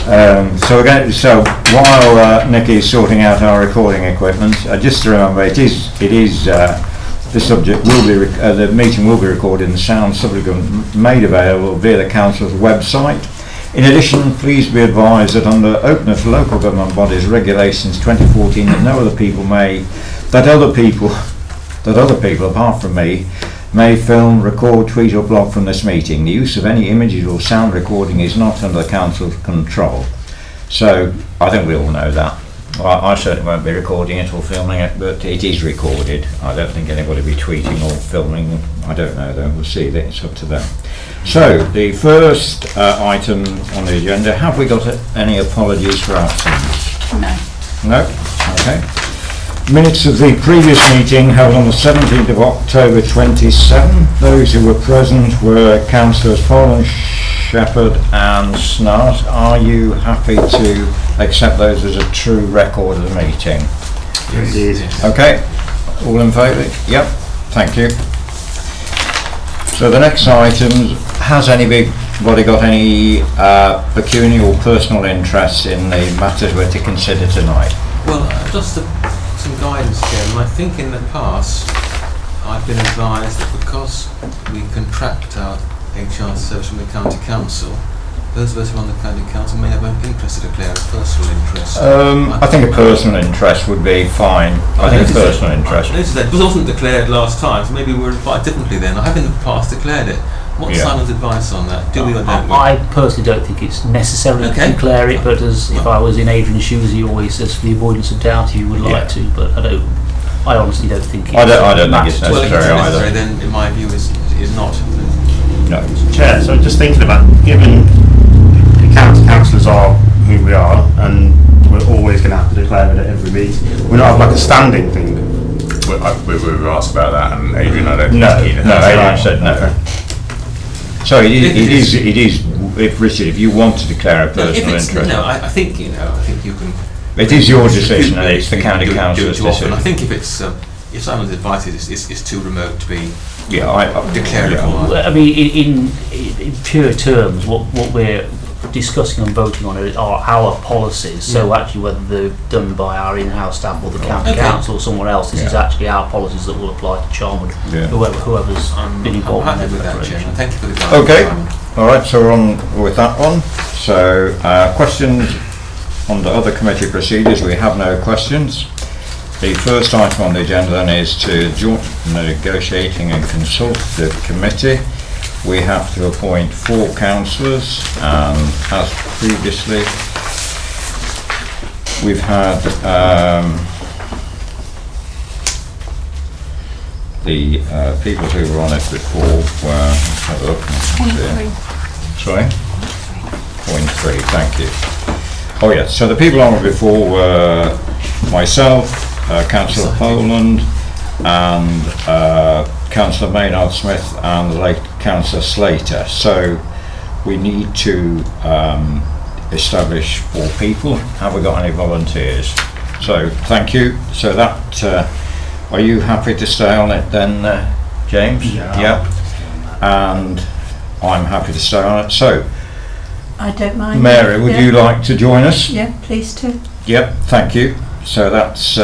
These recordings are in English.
So while Nikki's sorting out our recording equipment, just to remember, the subject will be the meeting will be recorded and the sound subsequently made available via the council's website. In addition, please be advised that under Openness Local Government Bodies Regulations 2014, that other people apart from me may film, record, tweet or blog from this meeting. The use of any images or sound recording is not under the council's control. So I think we all know that. Well, I certainly won't be recording it or filming it, but it is recorded. I don't think anybody will be tweeting or filming. I don't know though, we'll see, it's up to them. So the first item on the agenda, have we got any apologies for absence? No? Okay. Minutes of the previous meeting held on the 17th of October 27. Those who were present were Councillors Poland, Shepherd and Snart. Are you happy to accept those as a true record of the meeting? Yes. Okay, all in favour? Yep, thank you. So the next item, has anybody got any pecuniary or personal interest in the matters we're to consider tonight? Well, just some guidance again. I think in the past I've been advised that because we contract our HR service from the County Council, those of us who are on the County Council may have an interest to declare a personal interest. I think a personal interest would be fine. I think a personal interest. It wasn't declared last time, so maybe we're advised differently then. I have in the past declared it. What's Simon's advice on that? Do we or don't we? I personally don't think it's necessary to declare it, but if I was in Adrian's shoes, he always says for the avoidance of doubt he would like to, but I honestly don't think it's I don't think it's necessary well, if it's necessary, either. then in my view is not. No. Chair, so just thinking about, given the county councillors are who we are, and we're always going to have to declare it at every meeting, we're not like a standing thing. We were asked about that, and Adrian, I don't think Adrian said no. Okay. So it is. If Richard, if you want to declare a personal interest, I think you can. It is your decision, and it's the county council's decision. I think if Simon's advice is too remote to be declared. I mean, in pure terms, what we're discussing and voting on are our policies. So actually, whether they're done by our in-house staff or the county council or someone else, this is actually our policies that will apply to Charnwood. Whoever's been involved in with that, Chairman. Thank you for the guidance. Okay. All right. So we're on with that one. So questions under other committee procedures. We have no questions. The first item on the agenda then is to joint negotiating and consultative committee. We have to appoint 4 councillors, and as previously we've had the people who were on it before were, let's have a look. Sorry? Point 3, thank you. Oh yes, so the people on it before were myself, Councillor Poland and Councillor Maynard Smith and the late Councillor Slater. So we need to establish 4 people. Have we got any volunteers? So thank you. So that are you happy to stay on it then, James? Yeah. Yep. And I'm happy to stay on it. So I don't mind. Mary, would you like to join us? Yeah, please do. Yep, thank you. So that's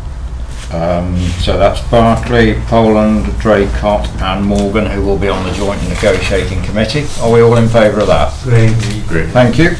Barclay, Poland, Draycott and Morgan, who will be on the joint negotiating committee. Are we all in favour of that? Great. Thank you.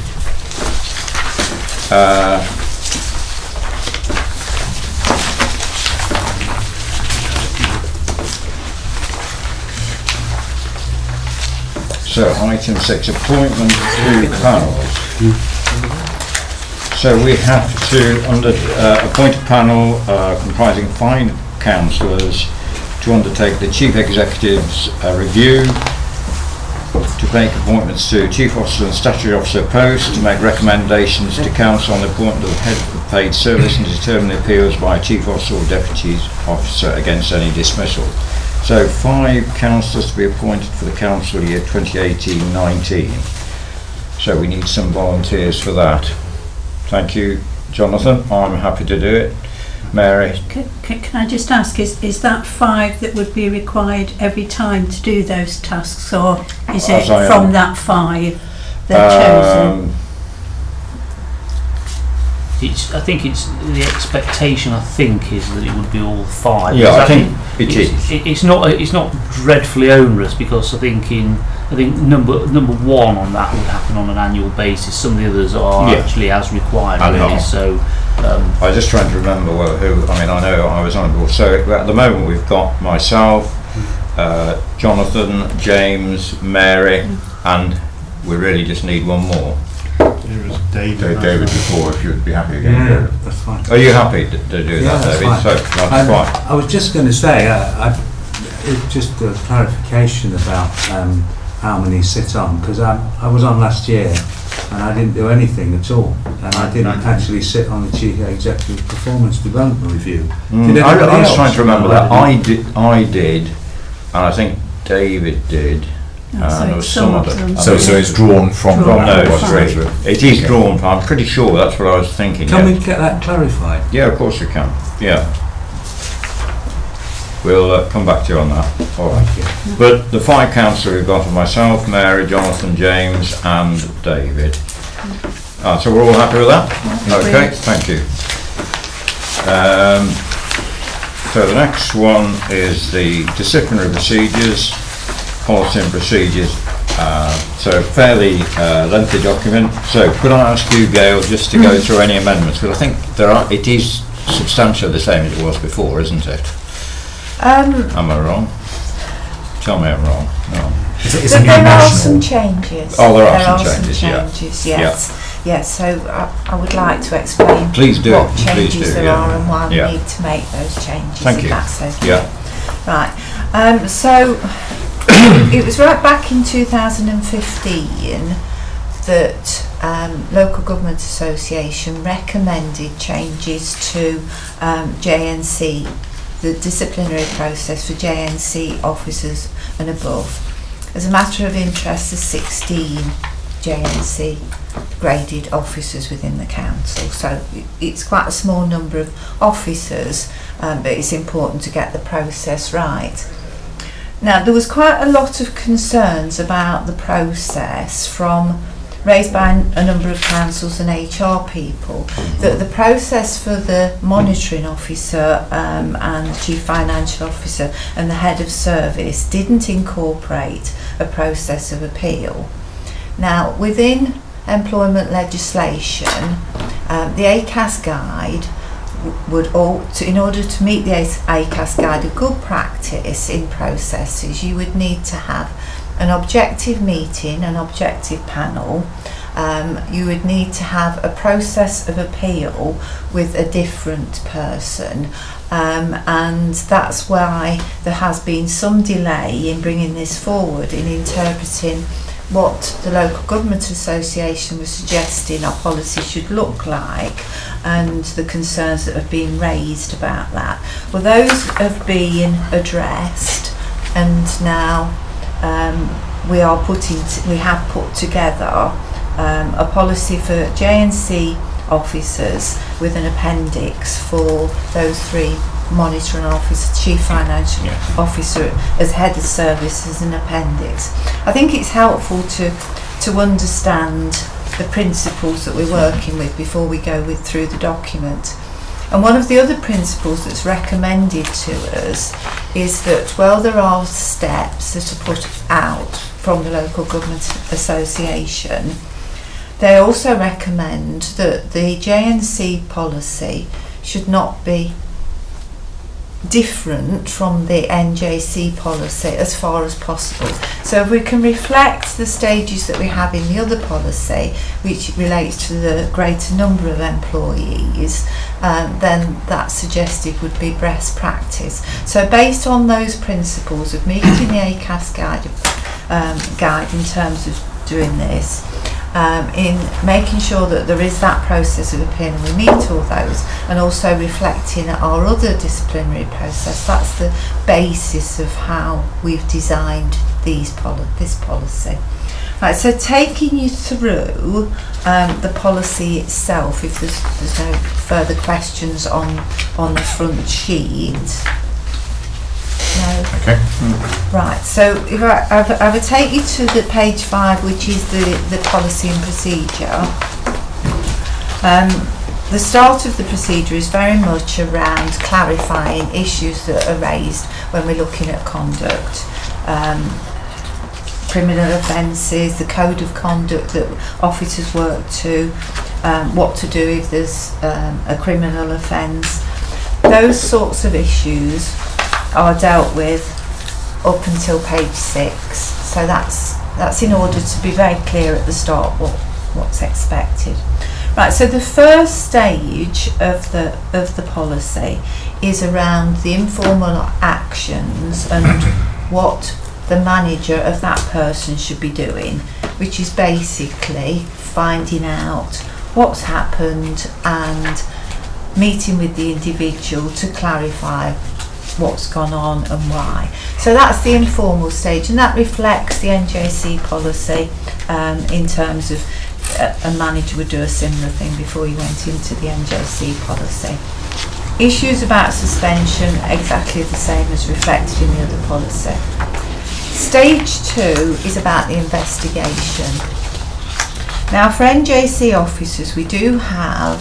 So item 6, appointment to panels. So we have to appoint a panel comprising 5 councillors to undertake the Chief Executive's review, to make appointments to Chief Officer and Statutory Officer posts, to make recommendations to Council on the appointment of the Head of the Paid Service and to determine the appeals by a Chief Officer or Deputy Officer against any dismissal. So 5 councillors to be appointed for the council year 2018-19. So we need some volunteers for that. Thank you, Jonathan. I'm happy to do it. Mary? Can I just ask, is that 5 that would be required every time to do those tasks, or is it from that 5 they're chosen? I think it's the expectation. I think is that it would be all 5. Yeah, I Because think it is. It's not dreadfully onerous, because I think number 1 on that would happen on an annual basis. Some of the others are Yeah. actually as required. Ad hoc. Really. So I was just trying to remember who. I mean, I know I was on board. So at the moment we've got myself, Jonathan, James, Mary, and we really just need one more. There was David. David before, if you'd be happy again. Yeah, that's fine. Are you happy to do Yeah, that, that's David? fine. So that's fine. I was just going to say, just a clarification about how many sit on, because I was on last year and I didn't do anything at all, and I didn't actually sit on the Chief Executive Performance Development Review. Did I anybody was else? trying to remember No, that. didn't. I did, and I think David did. So And there was some some of other. them. So it's drawn from Drawn that. those wasn't three. it? It is drawn from. I'm pretty sure that's what I was thinking. Can yeah. we get that clarified? Yeah, of course we can. Yeah. We'll come back to you on that. All right. Thank you. But the 5 councillors we've got are myself, Mary, Jonathan, James, and David. So we're all happy with that? That's Okay, brilliant. thank you. So the next one is the disciplinary procedures, policy and procedures. So fairly lengthy document. So could I ask you, Gail, just to go through any amendments? Because I think it is substantially the same as it was before, isn't it? Am I wrong? Tell me I'm wrong. No. So there are some changes. Oh, there are There some are changes, yeah. changes, yes. Yes, so I would like to explain Please do, what please changes do, there yeah. are and why Yeah. we need to make those changes, Thank if you. that's okay. Yeah. Right. So it was right back in 2015 that Local Government Association recommended changes to JNC, the disciplinary process for JNC officers and above. As a matter of interest, there's 16 JNC graded officers within the council, so it's quite a small number of officers, but it's important to get the process right. Now, there was quite a lot of concerns about the process raised by a number of councils and HR people, that the process for the monitoring officer and chief financial officer and the head of service didn't incorporate a process of appeal. Now, within employment legislation, the ACAS guide in order to meet the ACAS guide, a good practice in processes, you would need to have an objective meeting, an objective panel. You would need to have a process of appeal with a different person, and that's why there has been some delay in bringing this forward, in interpreting what the Local Government Association was suggesting our policy should look like, and the concerns that have been raised about that. Well, those have been addressed, and now we have put together a policy for JNC officers with an appendix for those 3 monitoring officers, chief financial officer as head of service as an appendix. I think it's helpful to understand the principles that we're working with before we go through the document. And one of the other principles that's recommended to us is that, well, there are steps that are put out from the Local Government Association, they also recommend that the JNC policy should not be different from the NJC policy as far as possible. So if we can reflect the stages that we have in the other policy, which relates to the greater number of employees, then that suggested would be best practice. So based on those principles of meeting the ACAS guide in terms of doing this, in making sure that there is that process of appeal and we meet all those, and also reflecting our other disciplinary process, that's the basis of how we've designed this policy. Right, so taking you through the policy itself, if there's no further questions on the front sheet. No. Okay. Right, so if I would take you to the page 5, which is the policy and procedure. the start of the procedure is very much around clarifying issues that are raised when we're looking at conduct. Criminal offences, the code of conduct that officers work to, what to do if there's a criminal offence. Those sorts of issues are dealt with up until page 6. So that's in order to be very clear at the start what's expected. Right, so the first stage of the policy is around the informal actions and what the manager of that person should be doing, which is basically finding out what's happened and meeting with the individual to clarify what's gone on and why. So that's the informal stage, and that reflects the NJC policy in terms of a manager would do a similar thing before you went into the NJC policy. Issues about suspension, exactly the same as reflected in the other policy. Stage 2 is about the investigation. Now for NJC officers, we do have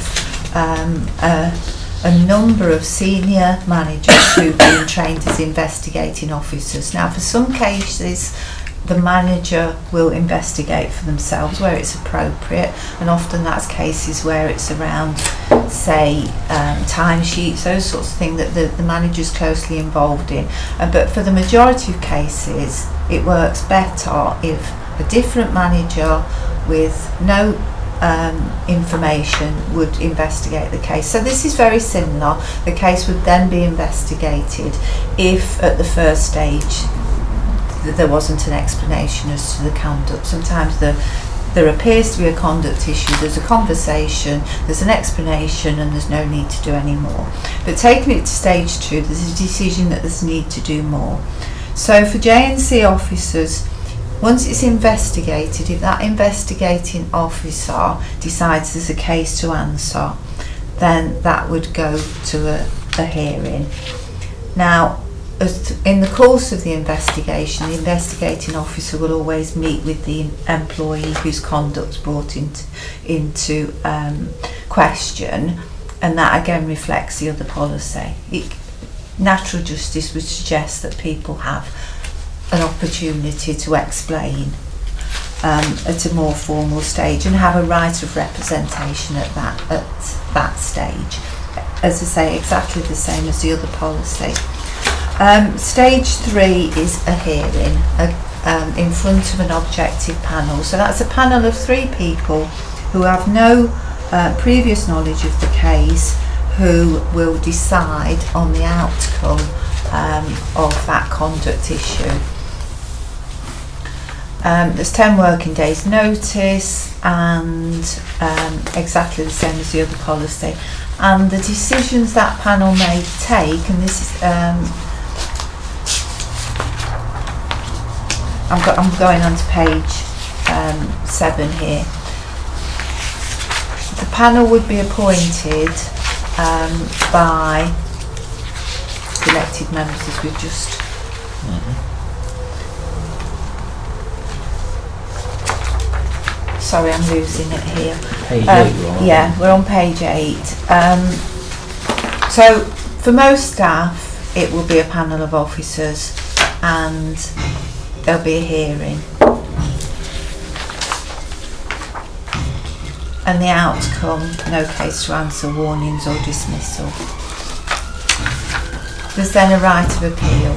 a number of senior managers who've been trained as investigating officers. Now for some cases, the manager will investigate for themselves where it's appropriate, and often that's cases where it's around, say, timesheets, those sorts of things that the manager's closely involved in. But for the majority of cases, it works better if a different manager with no information would investigate the case. So this is very similar. The case would then be investigated if at the first stage there wasn't an explanation as to the conduct. Sometimes there appears to be a conduct issue, there's a conversation, there's an explanation, and there's no need to do any more. But taking it to stage 2, there's a decision that there's need to do more. So for JNC officers, once it's investigated, if that investigating officer decides there's a case to answer, then that would go to a hearing. Now, in the course of the investigation, the investigating officer will always meet with the employee whose conduct's brought into question, and that again reflects the other policy. Natural justice would suggest that people have an opportunity to explain at a more formal stage and have a right of representation at that stage. As I say, exactly the same as the other policy. Stage 3 is a hearing in front of an objective panel. So that's a panel of 3 people who have no previous knowledge of the case, who will decide on the outcome of that conduct issue. There's 10 working days notice, and exactly the same as the other policy. And the decisions that panel may take, and this is I'm going on to page 7 here. The panel would be appointed by elected members, as we've just sorry, I'm losing it here. Page 8 you're on. Yeah, we're on page 8. So for most staff, it will be a panel of officers, and there'll be a hearing. And the outcome, no case to answer, warnings or dismissal. There's then a right of appeal.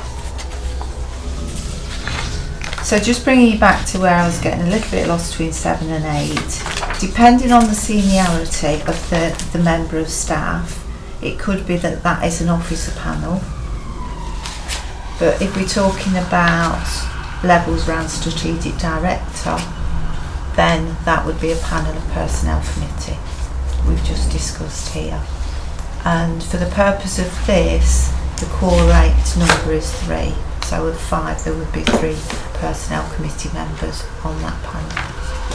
So just bringing you back to where I was getting a little bit lost between 7 and 8, depending on the seniority of the member of staff, it could be that is an officer panel. But if we're talking about levels around strategic director, then that would be a panel of personnel committee we've just discussed here. And for the purpose of this, the core rate number is 3. So of 5, there would be 3 personnel committee members on that panel.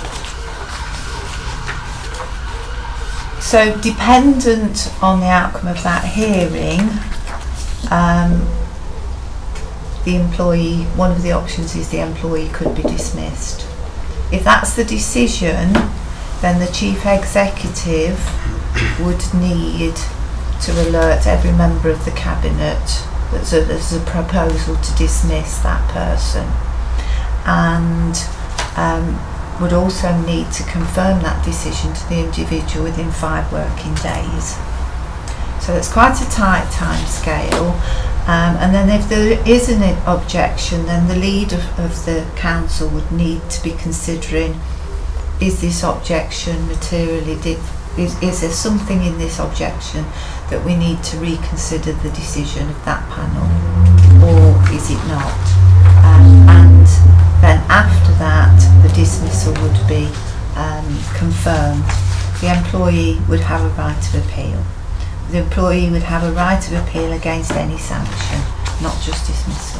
So dependent on the outcome of that hearing, the employee, one of the options is the employee could be dismissed. If that's the decision, then the chief executive would need to alert every member of the cabinet that there's a proposal to dismiss that person, and would also need to confirm that decision to the individual within 5 working days. So it's quite a tight time scale. And then if there is an objection, then the lead of the council would need to be considering, is this objection materially, is there something in this objection that we need to reconsider the decision of that panel, or is it not? And then after that, the dismissal would be confirmed. The employee would have a right of appeal. The employee would have a right of appeal against any sanction, not just dismissal.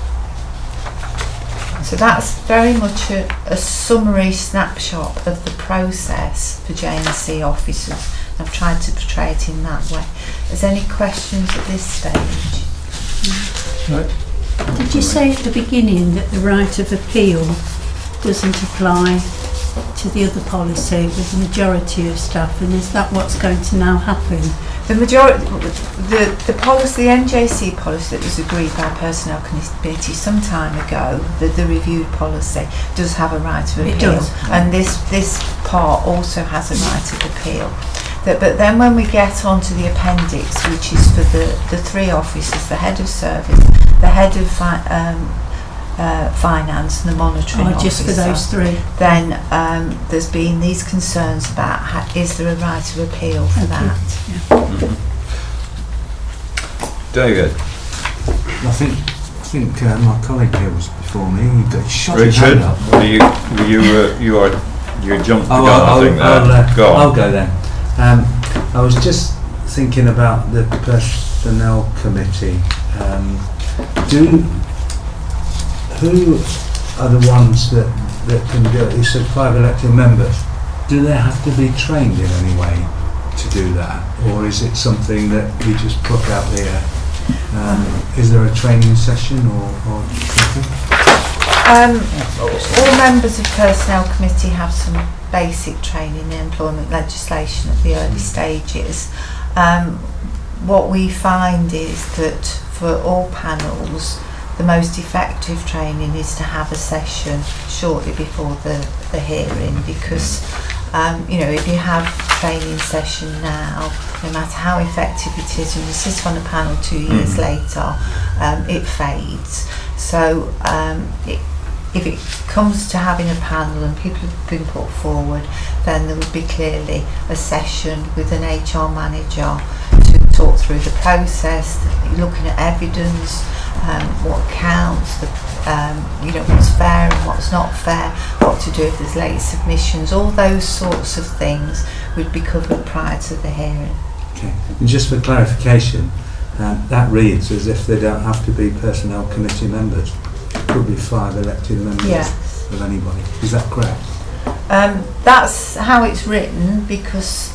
So that's very much a summary snapshot of the process for J&C officers. I've tried to portray it in that way. Is there any questions at this stage? Right. Did you say at the beginning that the right of appeal doesn't apply to the other policy with the majority of staff, and is that what's going to now happen? The majority, the policy, the NJC policy that was agreed by Personnel Committee some time ago, the reviewed policy, does have a right of appeal. It does. And this part also has a right of appeal. But then when we get onto the appendix, which is for the 3 officers, the head of service, the head of finance and the monitoring officer, just for those 3. then there's been these concerns about is there a right of appeal for that. David. I think my colleague here was before me. He got shot his Richard, hand up. you jumped the gun, I think there. I'll go then. I was just thinking about the Personnel Committee. Who are the ones that can do it? You said 5 elected members. Do they have to be trained in any way to do that? Or is it something that we just pluck out there? Is there a training session or something? All members of Personnel Committee have some basic training in employment legislation at the early stages. What we find is that for all panels, the most effective training is to have a session shortly before the hearing, because if you have training session now, no matter how effective it is, and you sit on a panel 2 years later, it fades. So if it comes to having a panel and people have been put forward, then there would be clearly a session with an HR manager to talk through the process, looking at evidence, what counts, what's fair and what's not fair, what to do if there's late submissions, all those sorts of things would be covered prior to the hearing. Okay. And just for clarification, that reads as if they don't have to be Personnel Committee members. It could be 5 elected members of anybody. Is that correct? That's how it's written, because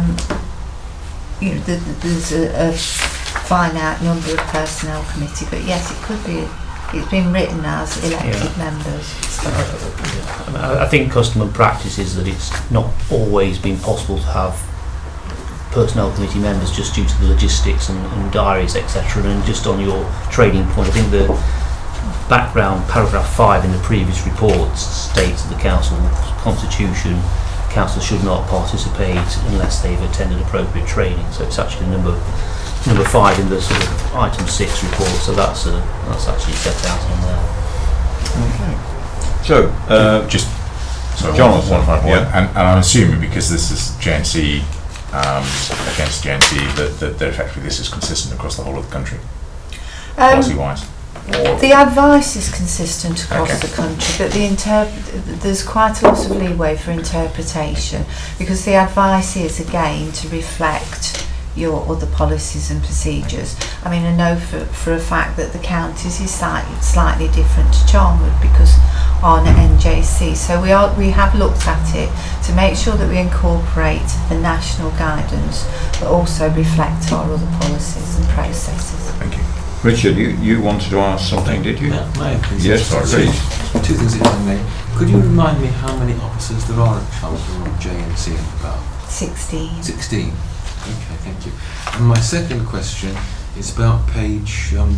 there's a finite number of Personnel Committee, but yes, it could be. It's been written as elected members. I think custom and practice is that it's not always been possible to have Personnel Committee members just due to the logistics and diaries, etc. And just on your training point, I think the background paragraph 5 in the previous report states that the council's constitution, council should not participate unless they've attended appropriate training. So it's actually number 5 in the sort of item 6 report. So that's actually set out on there. Okay. So John, one final point, and I'm assuming because this is J&C against J&C that effectively this is consistent across the whole of the country, policy-wise. The advice is consistent across the country, but there's quite a lot of leeway for interpretation, because the advice is again to reflect your other policies and procedures. I mean, I know for a fact that the counties is slightly different to Charnwood because on NJC. So we have looked at it to make sure that we incorporate the national guidance, but also reflect our other policies and processes. Thank you. Richard, you wanted to ask something, did you? May I please? Yes, please. 2 things if I may. Could you remind me how many officers there are at Charlton or J&C? About 16. 16. Okay, thank you. And my second question is about page 9.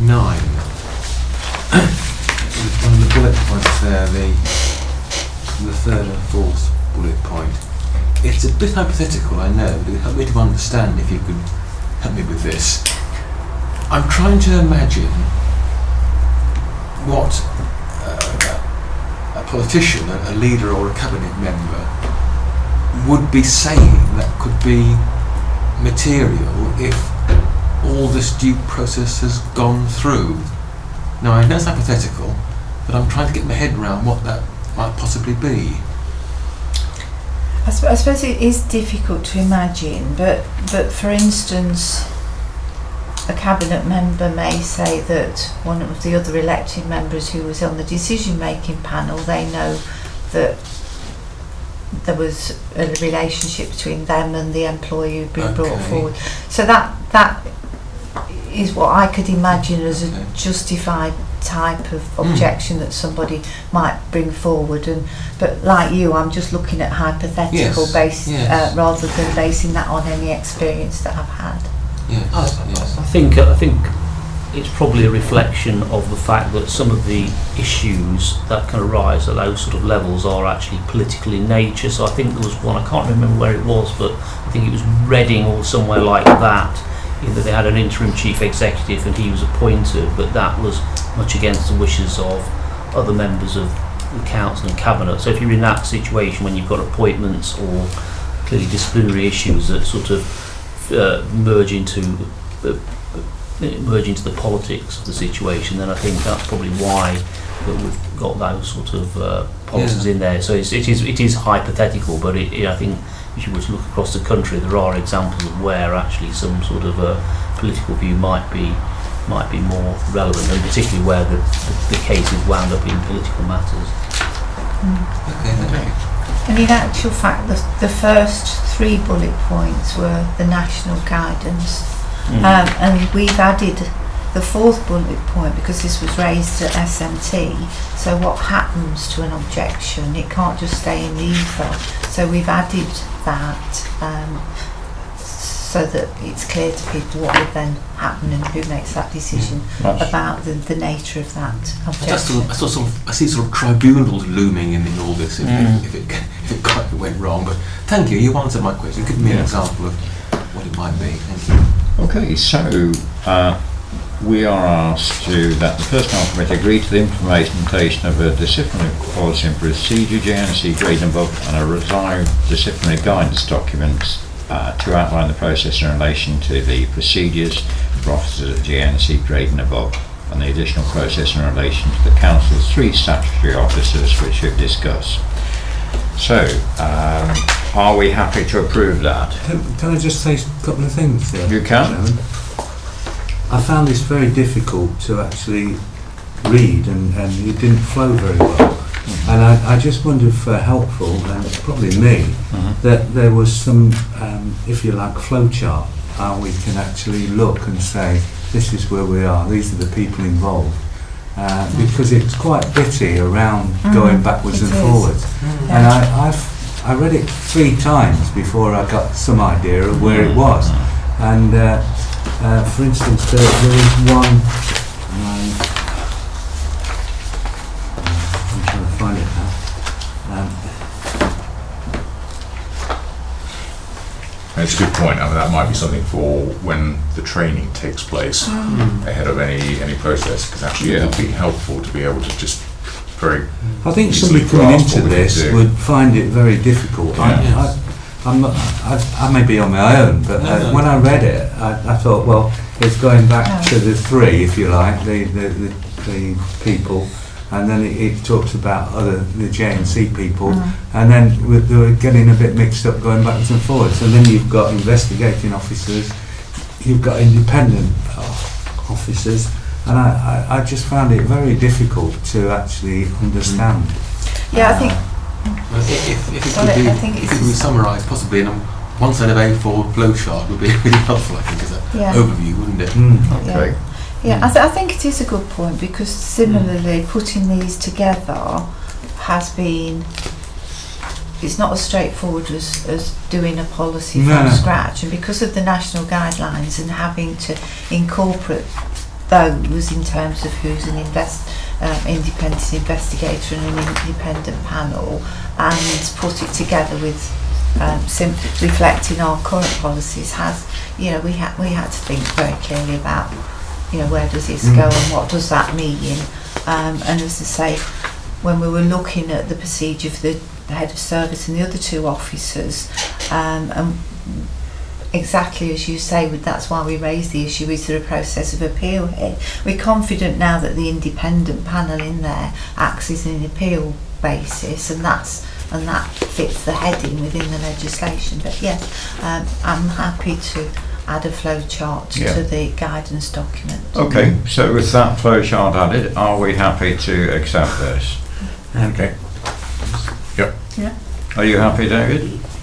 One of the bullet points there, the third and fourth bullet point. It's a bit hypothetical, I know, but it would help me to understand if you could help me with this. I'm trying to imagine what a politician, a leader or a cabinet member would be saying that could be material if all this due process has gone through. Now I know it's hypothetical, but I'm trying to get my head around what that might possibly be. I suppose it is difficult to imagine, but for instance, a cabinet member may say that one of the other elected members who was on the decision-making panel, they know that there was a relationship between them and the employee who'd been brought forward. So that is what I could imagine as a justified type of objection that somebody might bring forward. But like you, I'm just looking at hypothetical rather than basing that on any experience that I've had. I think it's probably a reflection of the fact that some of the issues that can arise at those sort of levels are actually political in nature. So I think there was one, I can't remember where it was, but I think it was Reading or somewhere like that. Either they had an interim chief executive and he was appointed, but that was much against the wishes of other members of the council and cabinet. So if you're in that situation when you've got appointments or clearly disciplinary issues that sort of merge into the politics of the situation, then I think that's probably why that we've got those sort of policies in there. So it is hypothetical, but I think if you were to look across the country, there are examples of where actually some sort of political view might be more relevant, and particularly where the case is wound up in political matters. Okay, thank you. And in actual fact, the first 3 bullet points were the national guidance, and we've added the 4th bullet point because this was raised at SMT. So what happens to an objection? It can't just stay in the ether. So we've added that so that it's clear to people what would then happen and who makes that decision about the nature of that objection. I see sort of tribunals looming in all this if it quite went wrong. But thank you answered my question. Give me an example of what it might be. Thank you. Okay, so we are asked that the Personnel Committee agree to the implementation of a disciplinary policy and procedure, JNC grade and above, and a revised disciplinary guidance documents to outline the process in relation to the procedures for officers at GNC grade and above, and the additional process in relation to the Council's 3 statutory officers which we've discussed. So, are we happy to approve that? Can I just say a couple of things there? You can. Chairman? I found this very difficult to actually read, and it didn't flow very well. And I just wondered for helpful, and probably me, that there was some, if you like, flow chart, how we can actually look and say, this is where we are, these are the people involved. Because it's quite bitty around going backwards and forwards. And I read it 3 times before I got some idea of where it was. And for instance, there is one, I'm trying to find it now. It's a good point. I mean, that might be something for when the training takes place ahead of any process, because actually it would be helpful to be able to just very. I think somebody coming into this would find it very difficult. I may be on my own, but when I read it, I thought, well, it's going back to the 3, if you like, the people, and then it talks about the JNC people, and then they were getting a bit mixed up going backwards and forwards. And then you've got investigating officers, you've got independent officers, and I just found it very difficult to actually understand. Yeah, I think. If it could be summarised possibly in one side of A4 flowchart would be really helpful, I think, as an overview, wouldn't it? Okay. Yeah, I think it is a good point, because similarly putting these together has been it's not as straightforward as doing a policy No, from no. scratch, and because of the national guidelines and having to incorporate those in terms of who's an independent investigator and an independent panel, and put it together with reflecting our current policies, we had to think very clearly about, where does this go and what does that mean, and as I say, when we were looking at the procedure for the head of service and the other two officers, and exactly as you say, that's why we raised the issue, is there a process of appeal here? We're confident now that the independent panel in there acts as an appeal basis, and that fits the heading within the legislation. But yes, I'm happy to add a flow chart to the guidance document. Okay, so with that flow chart added, are we happy to accept this? Okay. Yep. Yeah. Are you happy, David?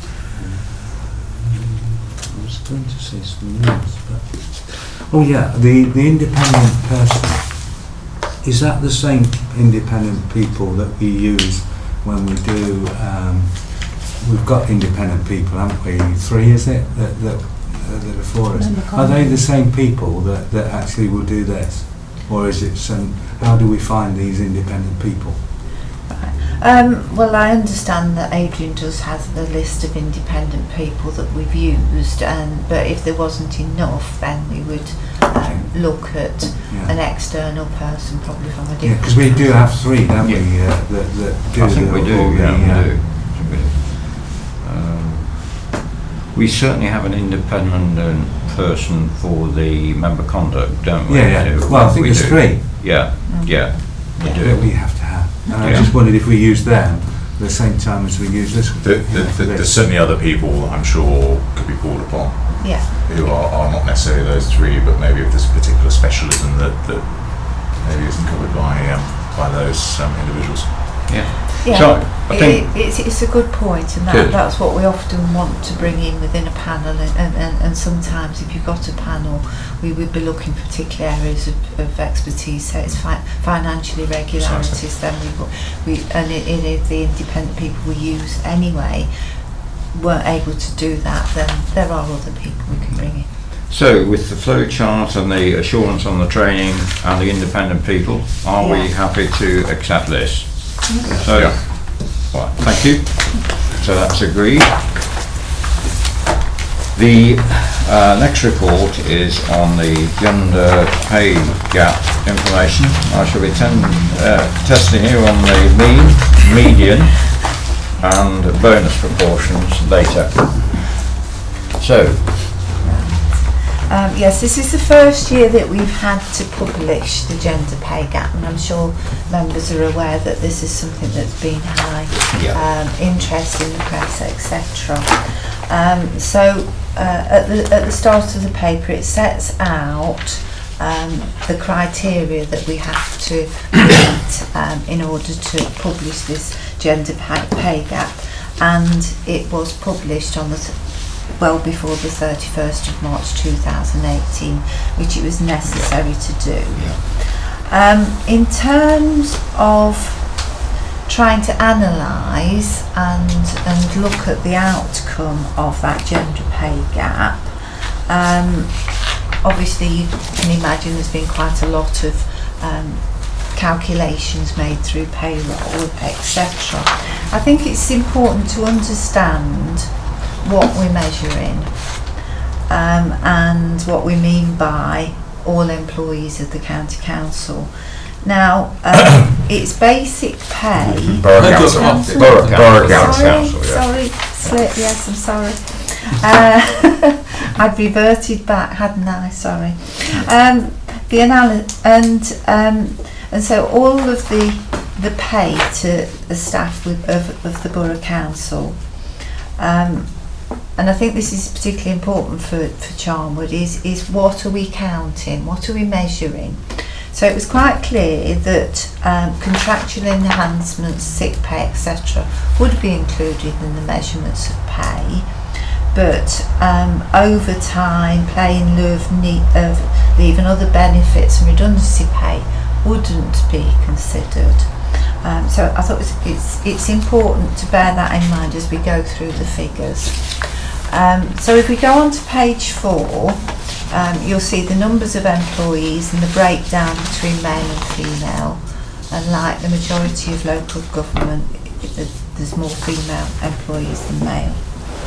I was going to say something else, but the independent person, is that the same independent people that we use when we do? We've got independent people, haven't we? 3, is it, that are for us? Are they the same people that actually will do this, or is it some? How do we find these independent people? Well, I understand that Adrian does have a list of independent people that we've used, but if there wasn't enough, then we would look at an external person, probably from a different. Yeah, because we do have 3, don't we? That do. I think we do. We do. We certainly have an independent person for the member conduct, don't we? Yeah. Well, I think there's 3. Yeah. We do. That we have to have. And I just wondered if we use them at the same time as we use this one. There's certainly other people I'm sure could be called upon. Yeah. Who are not necessarily those 3, but maybe if there's a particular specialism that maybe isn't covered by those individuals. Yeah. Yeah, So I think it's a good point, and that's what we often want to bring in within a panel, and sometimes if you've got a panel, we would be looking for particular areas of expertise. So it's financial irregularities, then if the independent people we use anyway weren't able to do that, then there are other people we can bring in. so. With the flow chart and the assurance on the training and the independent people, are we happy to accept this? So, well, thank you. So that's agreed. The next report is on the gender pay gap information. I shall be testing here on the mean, median and bonus proportions later. So, yes, this is the first year that we've had to publish the gender pay gap, and I'm sure members are aware that this is something that's been high interest in the press, etc. So at the start of the paper, it sets out the criteria that we have to meet in order to publish this gender pay gap, and it was published on well before the 31st of March 2018, which it was necessary to do. In terms of trying to analyse and look at the outcome of that gender pay gap, obviously you can imagine there's been quite a lot of calculations made through payroll, etc. I think it's important to understand what we're measuring and what we mean by all employees of the County Council. Now, it's basic pay. Borough Council. Sorry, slip. Yes, I'm sorry. I'd reverted back, hadn't I? Sorry. And so all of the pay to the staff of the Borough Council. And I think this is particularly important for Charnwood, is what are we counting, what are we measuring? So it was quite clear that contractual enhancements, sick pay, etc. would be included in the measurements of pay, but overtime, pay in lieu of leave and other benefits and redundancy pay wouldn't be considered. So I thought it's important to bear that in mind as we go through the figures. So if we go on to page 4, you'll see the numbers of employees and the breakdown between male and female. And like the majority of local government, there's more female employees than male.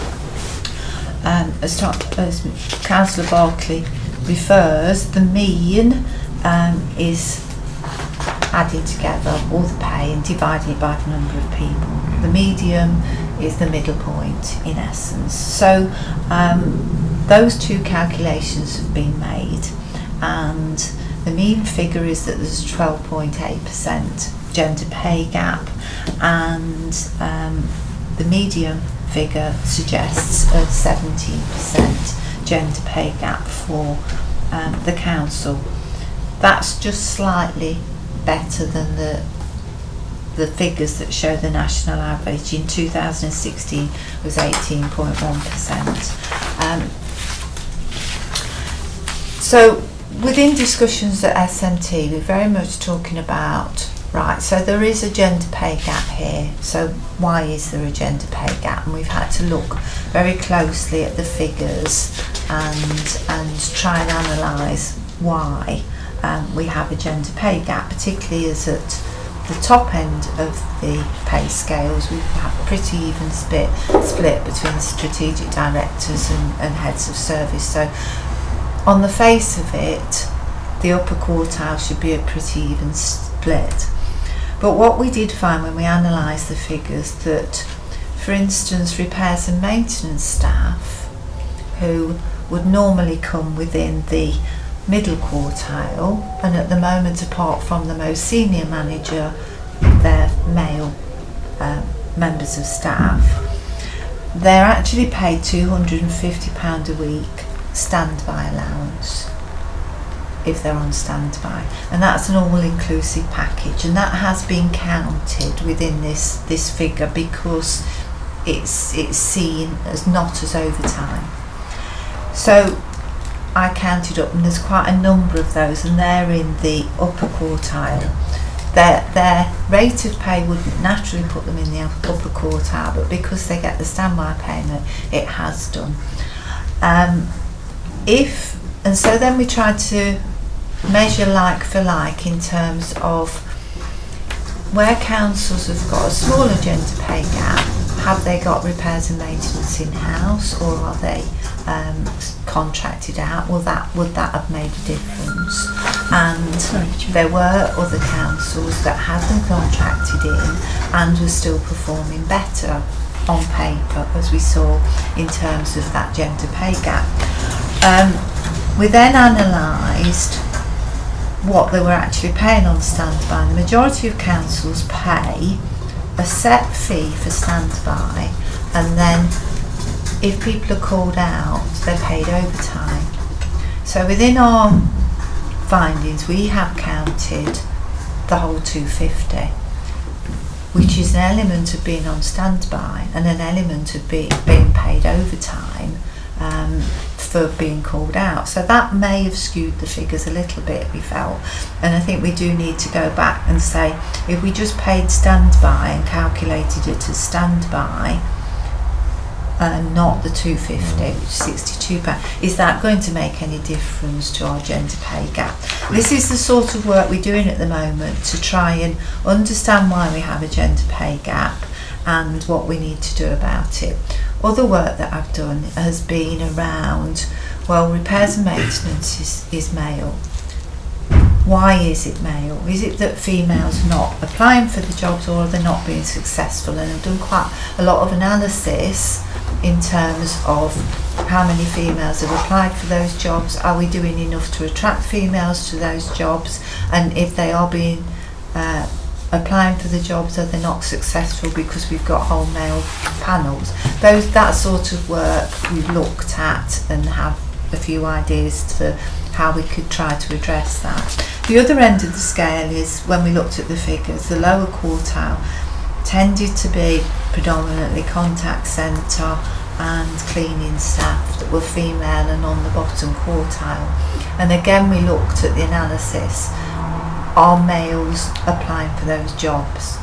As Councillor Barclay refers, the mean is adding together all the pay and dividing it by the number of people. The medium is the middle point in essence. So those two calculations have been made, and the mean figure is that there's 12.8% gender pay gap, and the medium figure suggests a 17% gender pay gap for the council. That's just slightly better than the figures that show the national average. In 2016 was 18.1%. So within discussions at SMT, we're very much talking about, right, so there is a gender pay gap here. So why is there a gender pay gap? And we've had to look very closely at the figures and try and analyse why we have a gender pay gap, particularly as at the top end of the pay scales we have a pretty even split between strategic directors and heads of service. So on the face of it, the upper quartile should be a pretty even split. But what we did find when we analysed the figures, that for instance repairs and maintenance staff who would normally come within the middle quartile, and at the moment apart from the most senior manager they're male members of staff, they're actually paid £250 a week standby allowance if they're on standby, and that's an all-inclusive package, and that has been counted within this figure because it's seen as not as overtime. So I counted up, and there's quite a number of those, and they're in the upper quartile. Their rate of pay wouldn't naturally put them in the upper quartile, but because they get the standby payment, it has done. So then we tried to measure like for like in terms of where councils have got a smaller gender pay gap. Have they got repairs and maintenance in-house, or are they contracted out? Would that have made a difference? And there were other councils that had them contracted in and were still performing better on paper, as we saw in terms of that gender pay gap. We then analysed what they were actually paying on standby. The majority of councils pay a set fee for standby, and then if people are called out, they're paid overtime. So within our findings, we have counted the whole 250, which is an element of being on standby and an element of being paid overtime for being called out. So that may have skewed the figures a little bit, we felt, and I think we do need to go back and say, if we just paid standby and calculated it as standby and not the 250, which is £62, is that going to make any difference to our gender pay gap? This is the sort of work we're doing at the moment to try and understand why we have a gender pay gap and what we need to do about it. Other work that I've done has been around, well, repairs and maintenance is male. Why is it male? Is it that females are not applying for the jobs, or are they not being successful? And I've done quite a lot of analysis in terms of how many females have applied for those jobs. Are we doing enough to attract females to those jobs? And if they are being applying for the jobs, are they not successful because we've got whole male panels? That sort of work we've looked at and have a few ideas to how we could try to address that. The other end of the scale is, when we looked at the figures, the lower quartile tended to be predominantly contact centre and cleaning staff that were female, and on the bottom quartile. And again, we looked at the analysis. Are males applying for those jobs?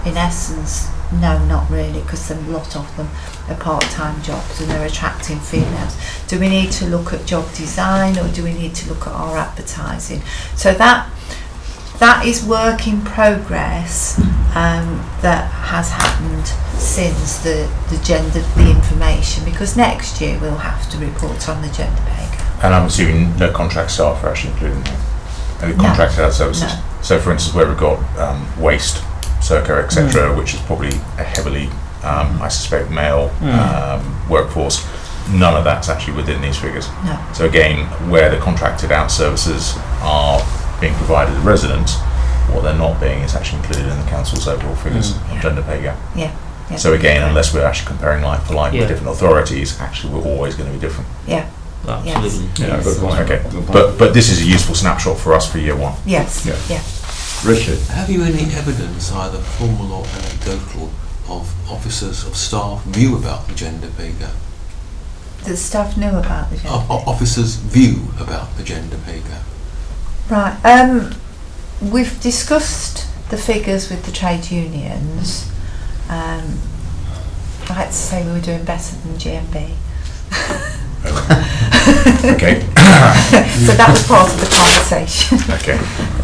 in essence, no, not really, because a lot of them are part-time jobs and they're attracting females. Do we need to look at job design, or do we need to look at our advertising? So that is work in progress that has happened since the information, because next year we'll have to report on the gender pay gap. And I'm assuming no contract staff are actually included in that? Any contracted out services? No. So for instance, where we've got waste, circa, etc., which is probably a heavily, I suspect, male workforce, none of that's actually within these figures. No. So again, where the contracted out services are being provided to residents, what they're not being is actually included in the council's overall figures of gender pay gap. Yeah. So again, unless we're actually comparing like for like with different authorities, actually we're always going to be different. Yeah. Absolutely. Yeah, good point. Okay, but this is a useful snapshot for us for year one. Yes. Yeah. Richard, Have you any evidence, either formal or anecdotal, of officers, of staff view about the gender pay gap? The staff knew about the gender pay gap. Officers' view about the gender pay gap? Right. We've discussed the figures with the trade unions. I had to say we were doing better than GMB. Okay. So that was part of the conversation. Okay.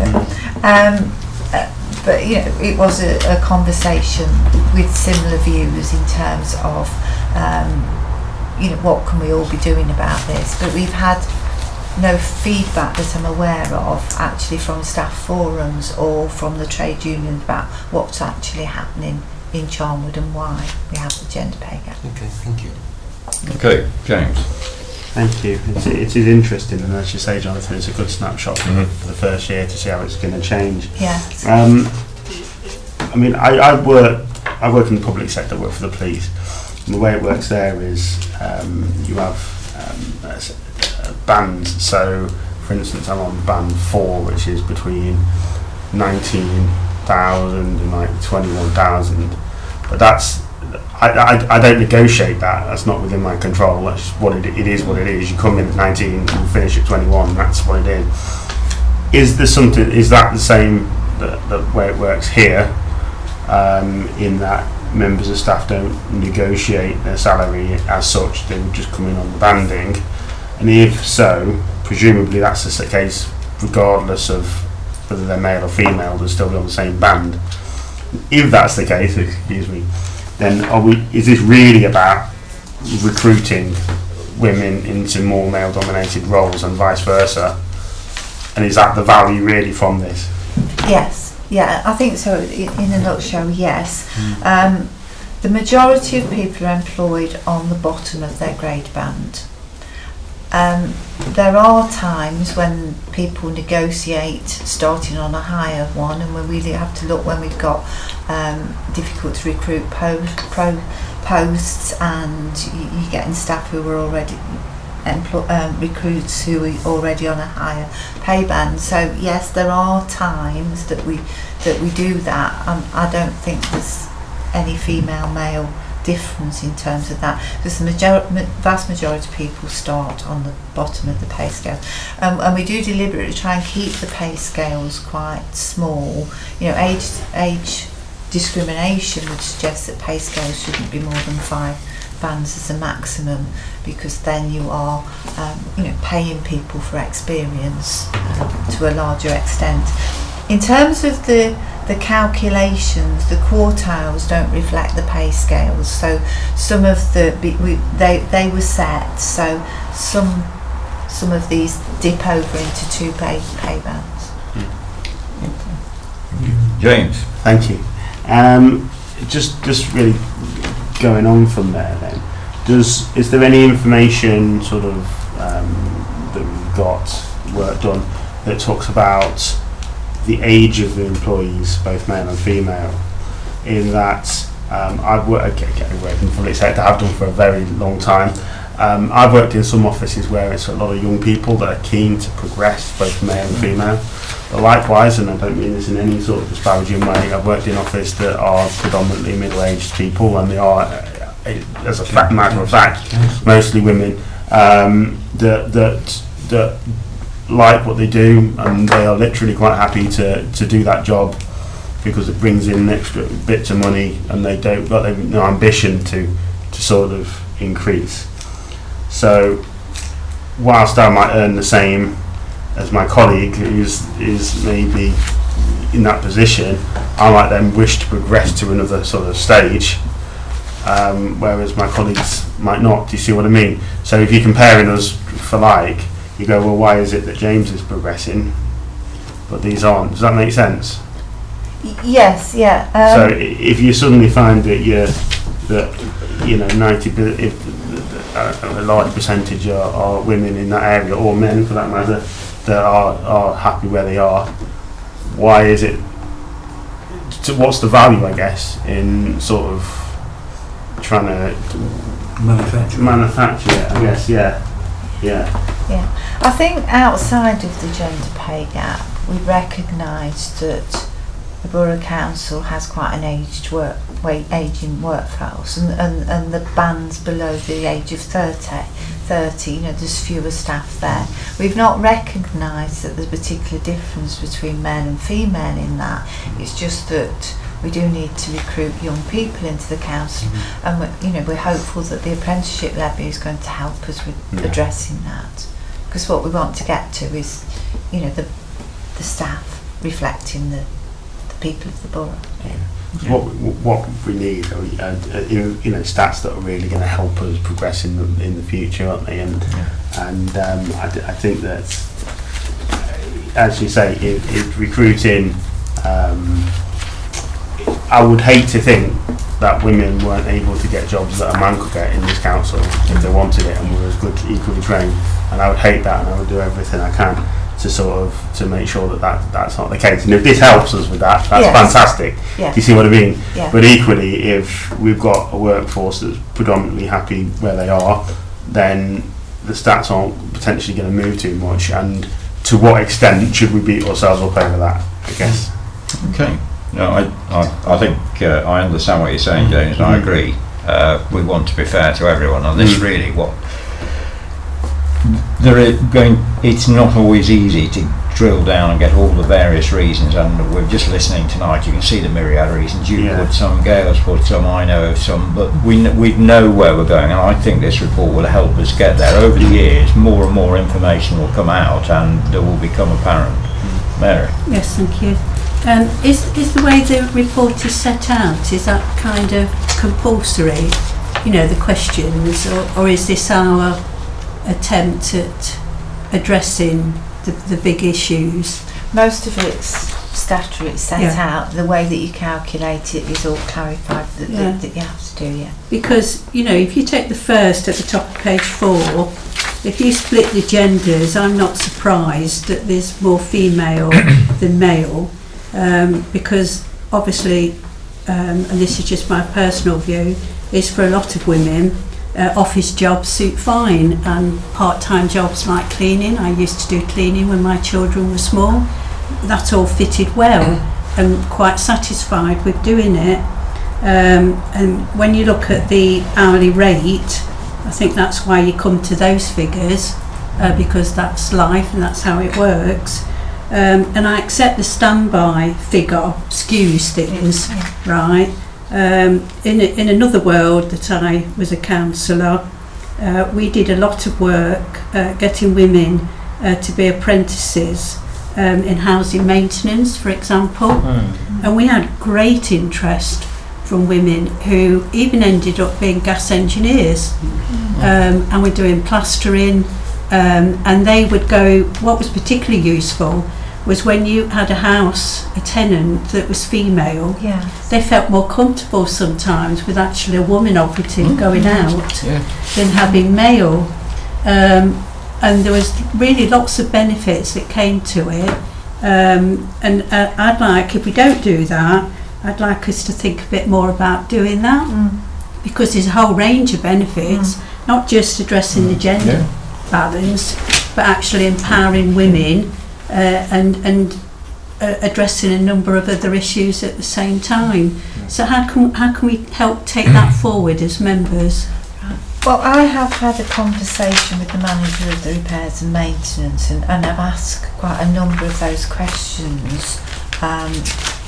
But it was a conversation with similar views in terms of what can we all be doing about this. But we've had no feedback that I'm aware of actually from staff forums or from the trade unions about what's actually happening in Charnwood and why we have the gender pay gap. Okay, thank you. okay, James. Thank you. It is interesting, and as you say, Jonathan, it's a good snapshot for the first year to see how it's going to change. Yes. I mean, I work in the public sector, work for the police. And the way it works there is you have bands. So, for instance, I'm on band 4, which is between 19,000 and like 21,000. But that's I don't negotiate that. That's not within my control. That's what it is. What it is. You come in at 19 and finish at 21. That's what it is. Is there something? Is that the same the way it works here? In that members of staff don't negotiate their salary as such. They would just come in on the banding. And if so, presumably that's the case, regardless of whether they're male or female. They'll still be on the same band. If that's the case, excuse me. Then is this really about recruiting women into more male-dominated roles and vice versa? And is that the value really from this? Yes, yeah, I think so. In a nutshell, yes. The majority of people are employed on the bottom of their grade band. There are times when people negotiate starting on a higher one, and when we have to look when we've got difficult to recruit posts, and you're getting staff who are already recruits who are already on a higher pay band. So yes, there are times that we do that. I don't think there's any female-male difference in terms of that, because the vast majority of people start on the bottom of the pay scale, and we do deliberately try and keep the pay scales quite small. Age discrimination would suggest that pay scales shouldn't be more than 5 bands as a maximum, because then you are paying people for experience to a larger extent. In terms of the calculations, the quartiles don't reflect the pay scales, so some of they were set, so some of these dip over into 2 pay bands. James. Thank you. Just really going on from there then, is there any information sort of that we've got work done that talks about the age of the employees, both male and female, in that I've worked in the public sector, I've done for a very long time. I've worked in some offices where it's a lot of young people that are keen to progress, both male and female. But likewise, and I don't mean this in any sort of disparaging way, I've worked in offices that are predominantly middle-aged people, and they are, as a matter of fact, mostly women that like what they do, and they are literally quite happy to do that job because it brings in extra bits of money, and they don't got no ambition to sort of increase. So whilst I might earn the same as my colleague who is maybe in that position, I might then wish to progress to another sort of stage, whereas my colleagues might not. Do you see what I mean? So if you're comparing us for like, you go, well, why is it that James is progressing but these aren't? Does that make sense? Yes, yeah. So if you suddenly find that 90, if a large percentage are women in that area, or men for that matter, that are happy where they are, why is it? What's the value, I guess, in sort of trying to manufacture it? I guess, yeah. I think outside of the gender pay gap, we recognise that the Borough Council has quite an ageing workforce, and the bands below the age of 30, there's fewer staff there. We've not recognised that there's a particular difference between male and female in that. It's just that we do need to recruit young people into the council, and we're hopeful that the apprenticeship levy is going to help us with addressing that, because what we want to get to is the staff reflecting the people of the borough. What we need are stats that are really going to help us progress in the future, aren't they? And I think that, as you say, if recruiting, I would hate to think that women weren't able to get jobs that a man could get in this council if they wanted it and were as good, equally trained. And I would hate that, and I would do everything I can to make sure that's not the case. And if this helps us with that, that's fantastic. Yeah. Do you see what I mean? Yeah. But equally, if we've got a workforce that's predominantly happy where they are, then the stats aren't potentially going to move too much. And to what extent should we beat ourselves up over that, I guess? Okay. No, I think I understand what you're saying, James, and I agree. We want to be fair to everyone, and this really it's not always easy to drill down and get all the various reasons, and we're just listening tonight. You can see the myriad reasons. You put some, Gail's put some, I know of some, but we know where we're going, and I think this report will help us get there. Over the years, more and more information will come out, and it will become apparent. Mary? Yes, thank you. Is the way the report is set out, is that kind of compulsory, the questions, or is this our attempt at addressing the big issues? Most of it's statutory, it's set out. The way that you calculate it is all clarified that you have to do, Because, if you take the first at the top of page 4, if you split the genders, I'm not surprised that there's more female than male, because obviously, and this is just my personal view, is for a lot of women, office jobs suit fine, and part-time jobs like cleaning. I used to do cleaning when my children were small. That all fitted well, and quite satisfied with doing it. And when you look at the hourly rate, I think that's why you come to those figures, because that's life and that's how it works. And I accept the standby figure skews things, right? In another world that I was a counsellor, we did a lot of work getting women to be apprentices in housing maintenance, for example, and we had great interest from women who even ended up being gas engineers, and we're doing plastering, and they would go. What was particularly useful was when you had a tenant that was female, they felt more comfortable sometimes with actually a woman operative going out than having male. And there was really lots of benefits that came to it. And I'd like, if we don't do that, I'd like us to think a bit more about doing that, because there's a whole range of benefits, not just addressing the gender balance, but actually empowering women and addressing a number of other issues at the same time. So how can we help take that forward as members? Well, I have had a conversation with the manager of the repairs and maintenance, and I've asked quite a number of those questions.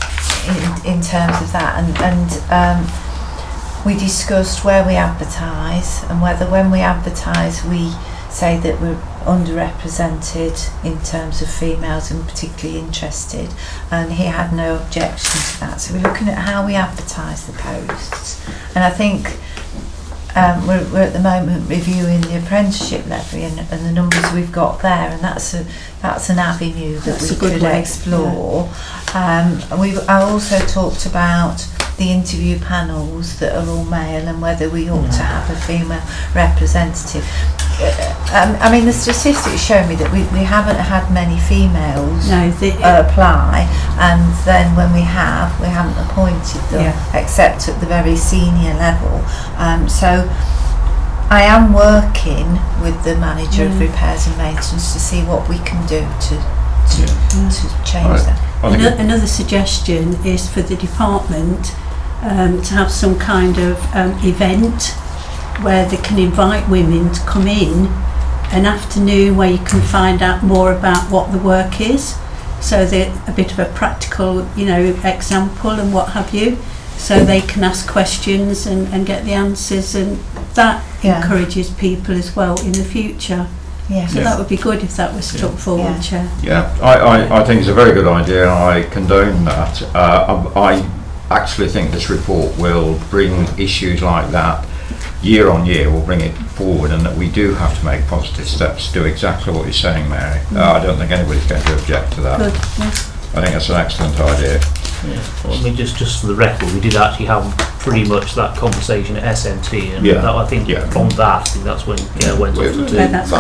in terms of that, and we discussed where we advertise and whether when we advertise we say that we're underrepresented in terms of females and particularly interested, and he had no objection to that. So we're looking at how we advertise the posts, and I think we're at the moment reviewing the apprenticeship levy and the numbers we've got there, and that's an avenue that we could explore. I also talked about the interview panels that are all male and whether we ought to have a female representative. I mean, the statistics show me that we haven't had many females apply, and then when we haven't appointed them, except at the very senior level. So I am working with the manager of repairs and maintenance to see what we can do to change that. Another suggestion is for the department to have some kind of event where they can invite women to come in, an afternoon where you can find out more about what the work is, so that a bit of a practical, example and what have you, so they can ask questions and get the answers, and that encourages people as well in the future. So that would be good if that was struck forward, Chair. I think it's a very good idea. I condone that. I actually think this report will bring issues like that year on year, will bring it forward, and that we do have to make positive steps to do exactly what you're saying, Mary. I don't think anybody's going to object to that. Good, I think that's an excellent idea. Well, I mean, just for the record, we did actually have pretty much that conversation at SMT, and that, I think from that, I think that's when went off to do.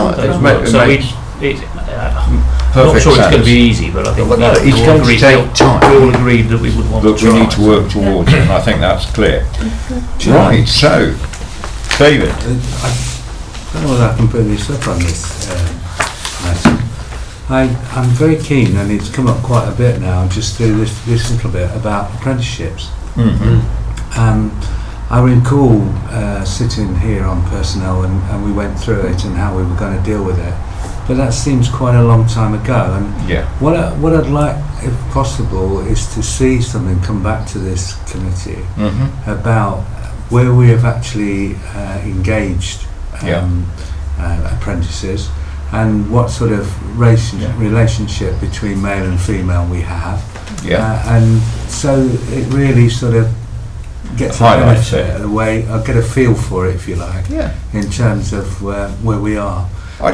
I'm not sure it's going to be easy, but I think it's going to take time. We all agreed that we would want to try. We need to work towards it, and I think that's clear. Right, so, David. I don't know whether I can put this up on this matter. I'm very keen, and it's come up quite a bit now, just through this little bit about apprenticeships. I recall sitting here on personnel, and we went through it and how we were going to deal with it. But that seems quite a long time ago. And what I'd like, if possible, is to see something come back to this committee about where we have actually engaged apprentices, and what sort of relationship between male and female we have. And so it really sort of gets a benefit, the way I get a feel for it, if you like, in terms of where we are.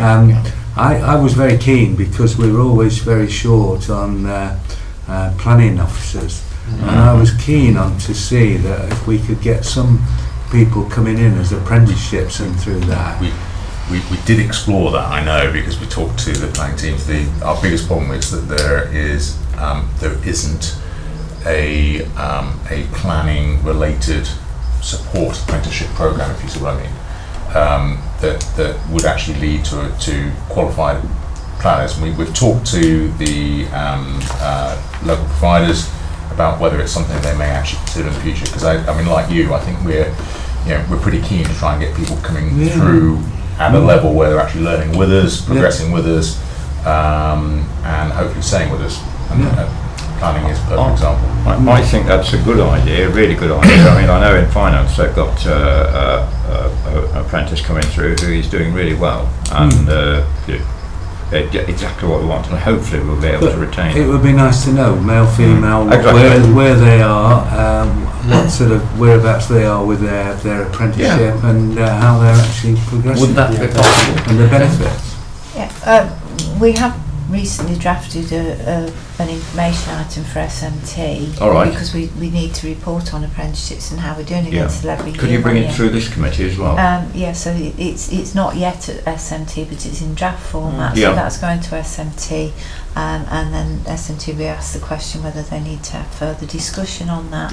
I was very keen, because we were always very short on planning officers, and I was keen on to see that if we could get some people coming in as apprenticeships, and through that we did explore that, I know, because we talked to the planning teams. Our biggest problem is that there isn't a planning related support apprenticeship program, if you see what I mean, that would actually lead to qualified planners. We've talked to the local providers about whether it's something they may actually consider in the future, because I mean, like you, I think we're pretty keen to try and get people coming through at a level where they're actually learning with us, progressing with us, and hopefully staying with us. And planning is a perfect example. I think that's a good idea, a really good idea. I mean, I know in finance they've got an apprentice coming through who is doing really well, and exactly what we want, and hopefully we'll be able to retain it. It would be nice to know, male, female, where they are, what sort of whereabouts they are with their apprenticeship, and how they're actually progressing. Would that be possible? And the benefits. We have recently drafted an information item for SMT, because we need to report on apprenticeships and how we're doing against the levy. Could you bring it through this committee as well? So it's not yet at SMT, but it's in draft format, so that's going to SMT, and then SMT will ask the question whether they need to have further discussion on that,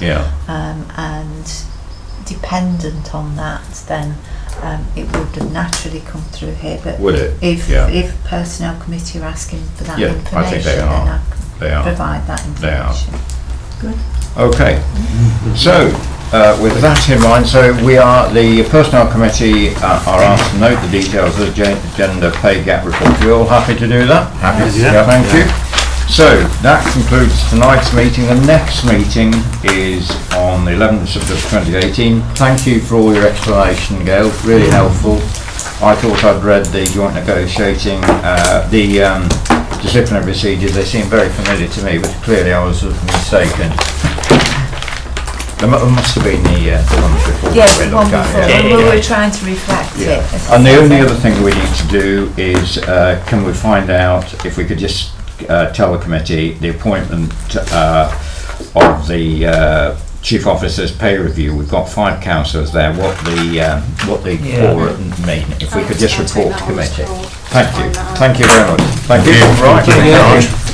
and dependent on that, then it would have naturally come through here. But would it? If personnel committee are asking for that information, I think they are. Then I can provide that information. They are. Good. Okay. So with that in mind, the personnel committee are asked to note the details of the gender pay gap report. Are you all happy to do that? Happy. Thank you. So that concludes tonight's meeting. The next meeting is on the 11th of September 2018. Thank you for all your explanation, Gail, really helpful. I thought I'd read the joint negotiating, the disciplinary procedures. They seem very familiar to me, but clearly I was mistaken. There must have been the ones before. Yes, the one before. We were trying to reflect it. And the only other thing we need to do is, can we find out if we could just tell the committee the appointment of the chief officer's pay review. We've got 5 councillors there. What the quorum mean? If we could just report to committee. Thank you. Thank you very much. Thank you. Right.